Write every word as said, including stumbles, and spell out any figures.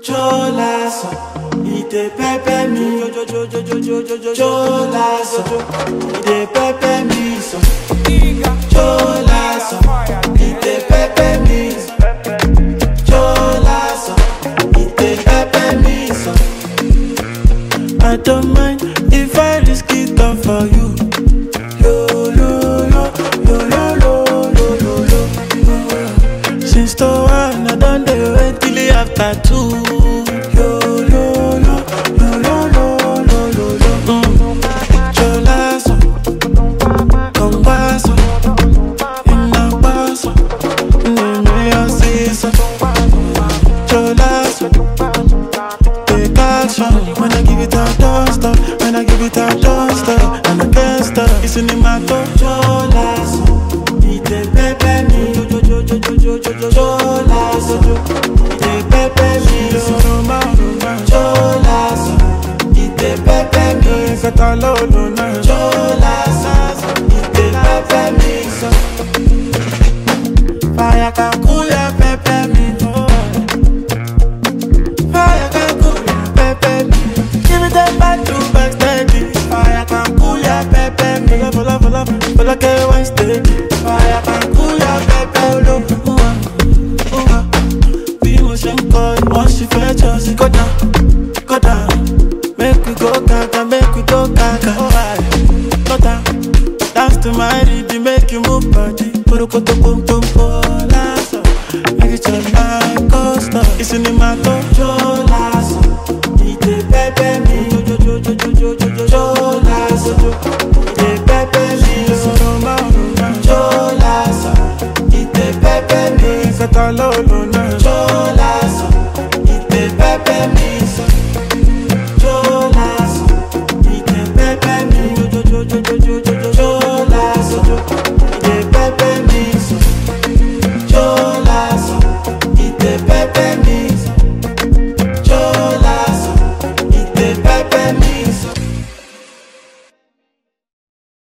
Cholazo, ite pepe mi. Cholazo, ite pepe mi so. Cholazo, ite pepe mi so. Cholazo, ite pepe mi so. I don't mind if I risk it all for you. Yo, lo, lo, yo, lo, lo, lo, lo, lo. Since the one I done the wait till the after two. Yo, lo, lo, lo, lo, lo, lo, lo, lo. Mm. Cholazo, con guaso, in a paso, ni me asisa. Cholazo, take action. When I give it out, don't stop. When I give it out, don't stop. And I can't stop. It's in my toe. Cholazo, ite pepe mi. Cholazo, ite pepe mi. Cholazo, ite pepe mi. Cholazo, ite pepe mi. Fire can cool ya pepe mi. Fire can cool ya pepe mi. Give it that back to back steady. Fire can cool ya pepe mi. Love, love, love, feel like a one steady. Fire can cool ya pepe lo. Be motion call, once you fetch us, go down, go down. Make we go gaga, make we go gaga. Alright, go down. Dance to my rhythm, make you move body. Put a koto boom boom boom. Make it just like coaster. It's in the matter.